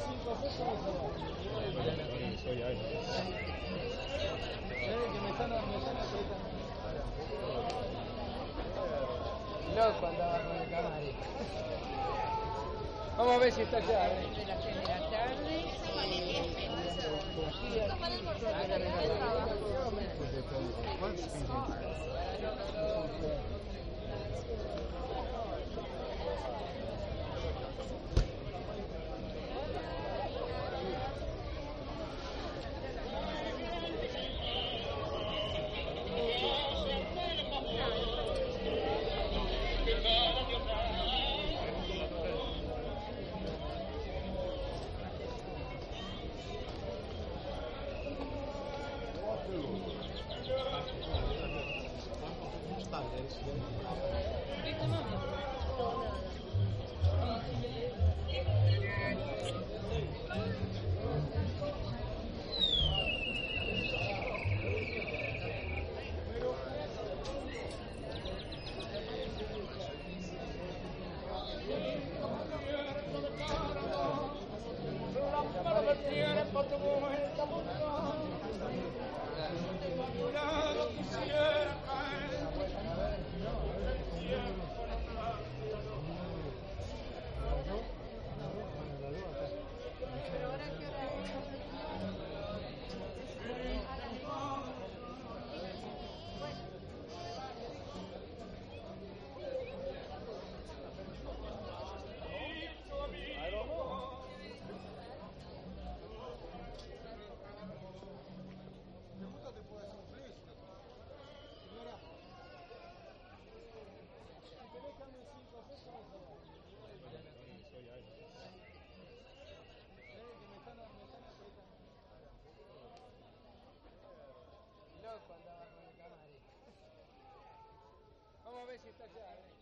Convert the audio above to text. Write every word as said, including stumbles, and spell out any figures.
cinco pesos de Soy ahí. que me están, me están apretando. Loco andaba con el camarín. Vamos a ver si está allá. ¿eh? De las seis de la tarde. ¿Viste, mami? Loco andaba con el camarín. Vamos a ver si está allá. ¿eh?